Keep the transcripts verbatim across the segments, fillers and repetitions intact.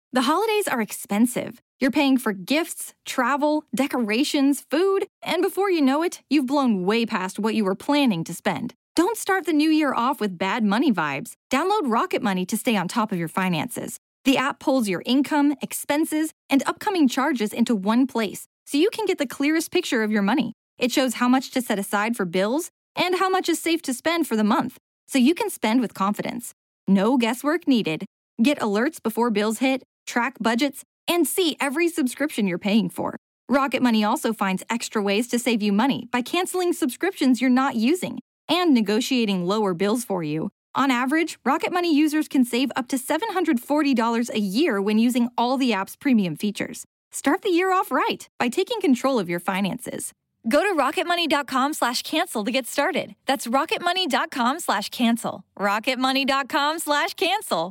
The holidays are expensive. You're paying for gifts, travel, decorations, food, and before you know it, you've blown way past what you were planning to spend. Don't start the new year off with bad money vibes. Download Rocket Money to stay on top of your finances. The app pulls your income, expenses, and upcoming charges into one place, so you can get the clearest picture of your money. It shows how much to set aside for bills and how much is safe to spend for the month, so you can spend with confidence. No guesswork needed. Get alerts before bills hit, track budgets, and see every subscription you're paying for. Rocket Money also finds extra ways to save you money by canceling subscriptions you're not using and negotiating lower bills for you. On average, Rocket Money users can save up to seven hundred forty dollars a year when using all the app's premium features. Start the year off right by taking control of your finances. Go to rocketmoney.com slash cancel to get started. That's rocketmoney.com slash cancel. rocketmoney.com slash cancel.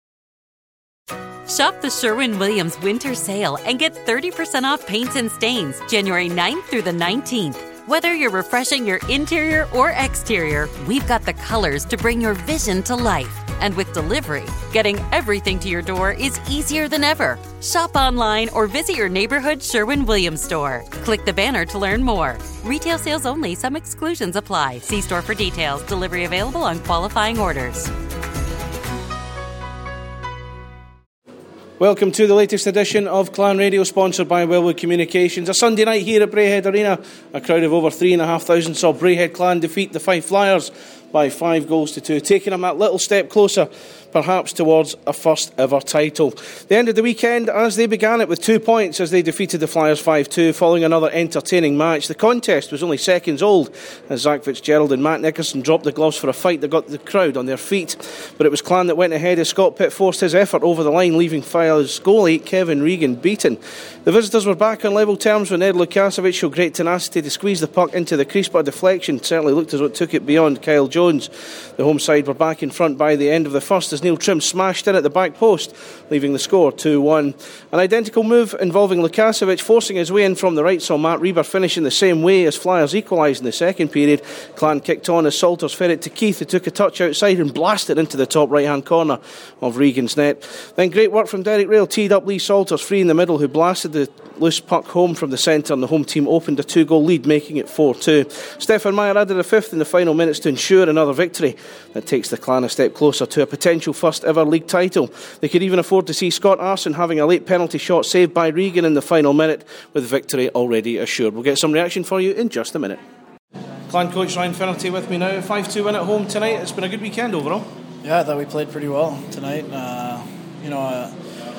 Shop the Sherwin-Williams Winter Sale and get thirty percent off paints and stains January ninth through the nineteenth. Whether you're refreshing your interior or exterior, we've got the colors to bring your vision to life. And with delivery, getting everything to your door is easier than ever. Shop online or visit your neighborhood Sherwin-Williams store. Click the banner to learn more. Retail sales only. Some exclusions apply. See store for details. Delivery available on qualifying orders. Welcome to the latest edition of Clan Radio, sponsored by Wellwood Communications. A Sunday night here at Braehead Arena. A crowd of over three and a half thousand saw Braehead Clan defeat the Fife Flyers by five goals to two, taking them that little step closer, perhaps towards a first ever title. They ended the weekend as they began it with two points as they defeated the Flyers five two following another entertaining match. The contest was only seconds old as Zach Fitzgerald and Matt Nickerson dropped the gloves for a fight that got the crowd on their feet, but it was Clan that went ahead as Scott Pitt forced his effort over the line, leaving Flyers goalie Kevin Regan beaten. The visitors were back on level terms when Ed Lukasovic showed great tenacity to squeeze the puck into the crease, but a deflection certainly looked as though it took it beyond Kyle Jones. The home side were back in front by the end of the first as Neil Trim smashed in at the back post, leaving the score two one. An identical move involving Lukasovic forcing his way in from the right saw Matt Reber finish in the same way as Flyers equalised in the second period. Clan kicked on as Salters fed it to Keith, who took a touch outside and blasted into the top right hand corner of Regan's net. Then great work from Derek Rail, teed up Lee Salters free in the middle, who blasted the loose puck home from the centre, and the home team opened a two goal lead, making it four two. Stefan Meyer added a fifth in the final minutes to ensure another victory that takes the Clan a step closer to a potential first ever league title. They could even afford to see Scott Arson having a late penalty shot saved by Regan in the final minute, with victory already assured. We'll get some reaction for you in just a minute. Clan coach Ryan Finnerty with me now. five two win at home tonight. It's been a good weekend overall. Yeah, I thought we played pretty well tonight. Uh, you know, uh,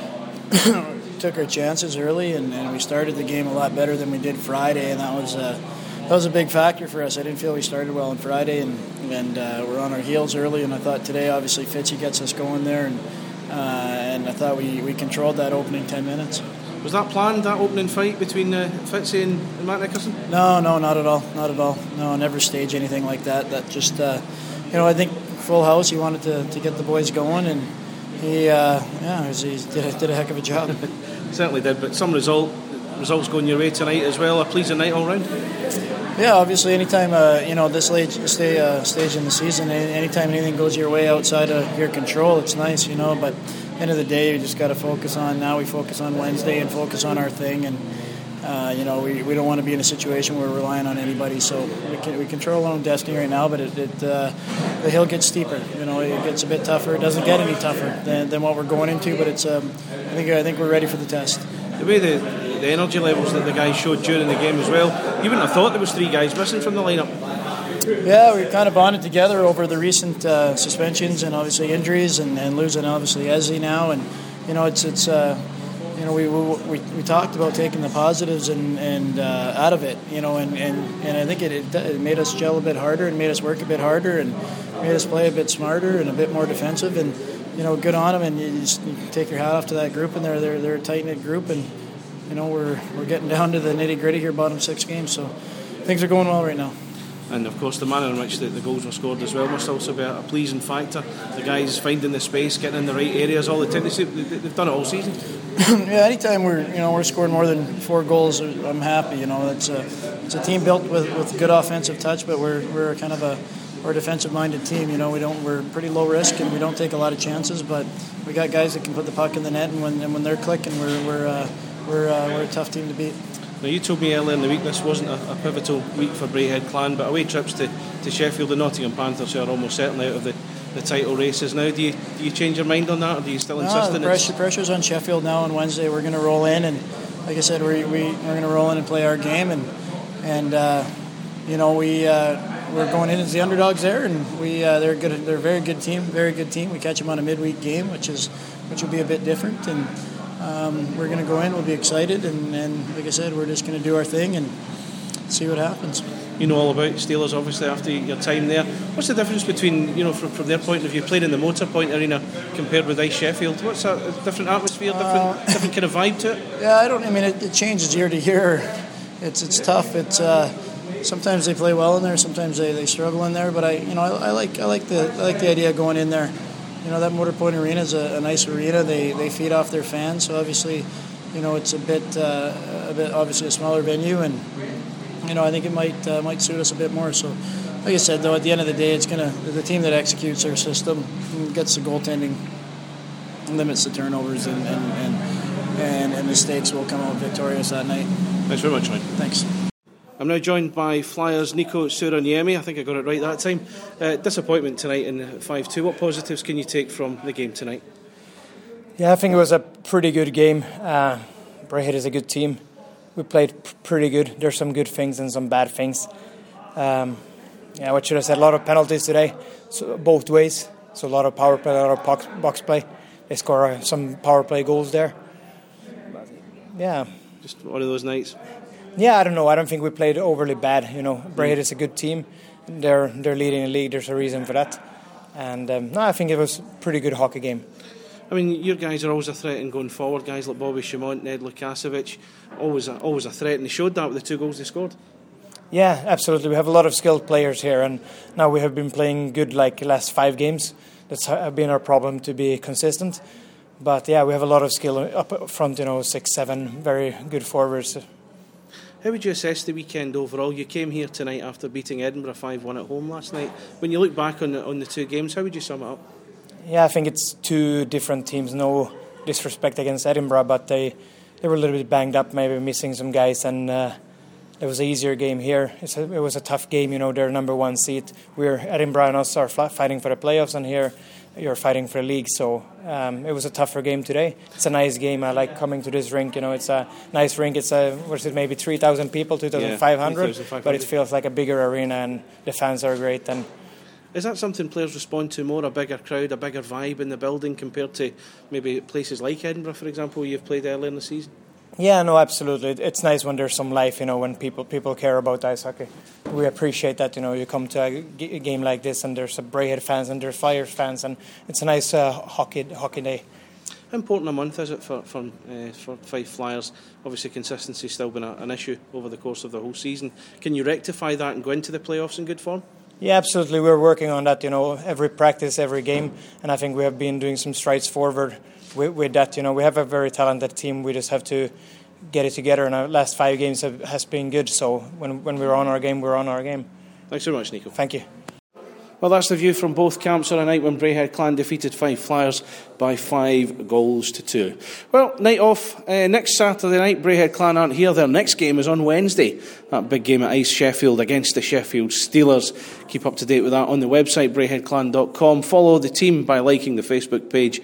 took our chances early, and, and we started the game a lot better than we did Friday, and that was uh, that was a big factor for us. I didn't feel we started well on Friday, and and uh, we're on our heels early. And I thought today, obviously, Fitzy gets us going there, and uh, and I thought we, we controlled that opening ten minutes. Was that planned, that opening fight between uh, Fitzy and, and Matt Nickerson? No, no, not at all, not at all. No, I never stage anything like that. That just, uh, you know, I think full house. He wanted to, to get the boys going, and he, uh, yeah, he, was, he did, a, did a heck of a job. Certainly did, but some result results going your way tonight as well. A pleasing night all round. Yeah, obviously, anytime uh, you know this late stay, uh, stage in the season, anytime anything goes your way outside of your control, it's nice, you know. But at the end of the day, you just got to focus on. Now we focus on Wednesday and focus on our thing, and uh, you know we, we don't want to be in a situation where we're relying on anybody. So we can, we control our own destiny right now, but it, it uh, the hill gets steeper. You know, it gets a bit tougher. It doesn't get any tougher than, than what we're going into, but it's um, I think I think we're ready for the test. The way the, the energy levels that the guys showed during the game as well, you wouldn't have thought there was three guys missing from the lineup. Yeah, we kind of bonded together over the recent uh, suspensions and obviously injuries, and, and losing obviously Ezzy now, and you know it's it's uh, you know we, we we talked about taking the positives and and uh, out of it, you know, and, and, and I think it, it it made us gel a bit harder and made us work a bit harder and made us play a bit smarter and a bit more defensive, and you know, good on them, and you just you take your hat off to that group, and they're they're they're a tight knit group, and you know we're we're getting down to the nitty gritty here, bottom six games, so things are going well right now. And of course, the manner in which the, the goals were scored as well must also be a, a pleasing factor. The guys finding the space, getting in the right areas all the time. They, they've done it all season. Yeah, anytime we're you know we're scoring more than four goals, I'm happy. You know, it's a it's a team built with, with good offensive touch, but we're we're kind of a we're a defensive-minded team. You know, we don't we're pretty low risk and we don't take a lot of chances, but we got guys that can put the puck in the net, and when and when they're clicking, we're we're uh, we're uh, we're a tough team to beat. Now, you told me earlier in the week this wasn't a, a pivotal week for Braehead Clan, but away trips to, to Sheffield and Nottingham Panthers, who are almost certainly out of the, the title races now. Do you do you change your mind on that, or do you still insist no, on the pressure, pressure's on Sheffield now on Wednesday. We're going to roll in, and like I said, we, we, we're going to roll in and play our game, and and uh, you know we uh, we're going in as the underdogs there, and we uh, they're good. They're a very good team, very good team. We catch them on a midweek game, which is which will be a bit different, and um, we're going to go in. We'll be excited, and, and like I said, we're just going to do our thing and see what happens. You know all about Steelers, obviously, after your time there. What's the difference between, you know, from, from their point of view, playing in the Motor Point Arena compared with Ice Sheffield? What's a, a different atmosphere, different uh, different kind of vibe to it? Yeah, I don't. I mean, it, it changes year to year. It's it's tough. It's uh, sometimes they play well in there, sometimes they, they struggle in there. But I, you know, I, I like I like the I like the idea of going in there. You know, that Motor Point Arena is a, a nice arena. They they feed off their fans, so obviously, you know, it's a bit uh, a bit obviously a smaller venue, and you know, I think it might uh, might suit us a bit more. So, like I said, though, at the end of the day, it's gonna the team that executes their system, gets the goaltending, limits the turnovers, and and, and, and, and mistakes will come out victorious that night. Thanks very much, Ryan. Thanks. I'm now joined by Flyers' Nico Suraniemi. I think I got it right that time. Uh, disappointment tonight in five two. What positives can you take from the game tonight? Yeah, I think it was a pretty good game. Uh, Braehead is a good team. We played p- pretty good. There's some good things and some bad things. Um, yeah, what should I say? A lot of penalties today, so both ways. So a lot of power play, a lot of box, box play. They score uh, some power play goals there. But, yeah. Just one of those nights. Yeah, I don't know. I don't think we played overly bad. You know, Braehead is a good team. They're they're leading the league. There's a reason for that. And um, no, I think it was a pretty good hockey game. I mean, your guys are always a threat in going forward. Guys like Bobby Chimont, Ned Lukasovic, always a, always a threat, and they showed that with the two goals they scored. Yeah, absolutely. We have a lot of skilled players here, and now we have been playing good like the last five games. That's been our problem, to be consistent. But yeah, we have a lot of skill up front. You know, six, seven very good forwards. How would you assess the weekend overall? You came here tonight after beating Edinburgh five one at home last night. When you look back on the, on the two games, how would you sum it up? Yeah, I think it's two different teams. No disrespect against Edinburgh, but they, they were a little bit banged up, maybe missing some guys, and uh, it was an easier game here. It's a, it was a tough game, you know, they're number one seed. We're Edinburgh and us are fighting for the playoffs, and here you're fighting for the league. So um, it was a tougher game today. It's a nice game. I like coming to this rink. You know, it's a nice rink. It's a what is it, maybe three thousand people, two thousand five hundred, yeah, but it feels like a bigger arena, and the fans are great. And is that something players respond to more, a bigger crowd, a bigger vibe in the building compared to maybe places like Edinburgh, for example, where you've played earlier in the season? Yeah, no, absolutely. It's nice when there's some life, you know, when people people care about ice hockey. We appreciate that, you know, you come to a, g- a game like this and there's a Braehead fans and there's Flyers fans, and it's a nice uh, hockey hockey day. How important a month is it for for, uh, for Fife Flyers? Obviously, consistency's still been a, an issue over the course of the whole season. Can you rectify that and go into the playoffs in good form? Yeah, absolutely. We're working on that, you know, every practice, every game, and I think we have been doing some strides forward with, with that. You know, we have a very talented team. We just have to get it together, and our last five games have has been good. So when when we're on our game, we're on our game. Thanks very much, Nico. Thank you. Well, that's the view from both camps on a night when Braehead Clan defeated Fife Flyers by five goals to two. Well, night off. Uh, next Saturday night, Braehead Clan aren't here. Their next game is on Wednesday. That big game at Ice Sheffield against the Sheffield Steelers. Keep up to date with that on the website, braehead clan dot com. Follow the team by liking the Facebook page,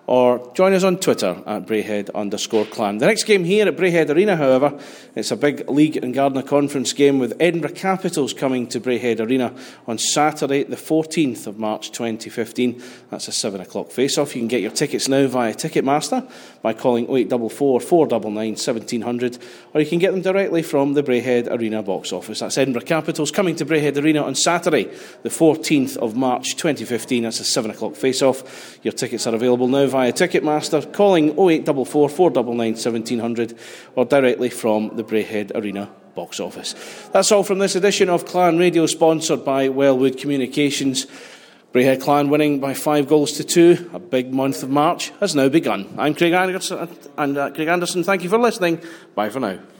or join us on Twitter at Braehead underscore clan. The next game here at Braehead Arena, however, it's a big League and Gardner Conference game with Edinburgh Capitals coming to Braehead Arena on Saturday, the fourteenth of March twenty fifteen. That's a seven o'clock face-off. You can get your tickets now via Ticketmaster by calling oh eight four four, four nine nine, one seven zero zero, or you can get them directly from the Braehead Arena box office. That's Edinburgh Capitals coming to Braehead Arena on Saturday, the fourteenth of March twenty fifteen. That's a seven o'clock face-off. Your tickets are available now via Ticketmaster, calling oh eight four four, four nine nine, one seven zero zero, or directly from the Braehead Arena box office. That's all from this edition of Clan Radio, sponsored by Wellwood Communications. Braehead Clan winning by five goals to two. A big month of March has now begun. I'm Craig Anderson, and uh, Craig Anderson. Thank you for listening. Bye for now.